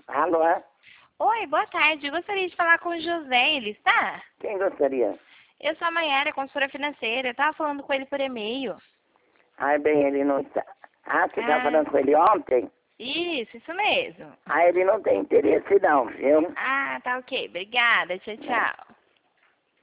Alô? Oi, boa tarde. Eu gostaria de falar com o José, ele está? Quem gostaria? Eu sou a Mayara, consultora financeira. Eu estava falando com ele por e-mail. Ah, bem, ele não está. Ah, você estava Ah, falando com ele ontem? isso mesmo. Ah, ele não tem interesse não, viu? Ah, tá ok. Obrigada. Tchau, tchau.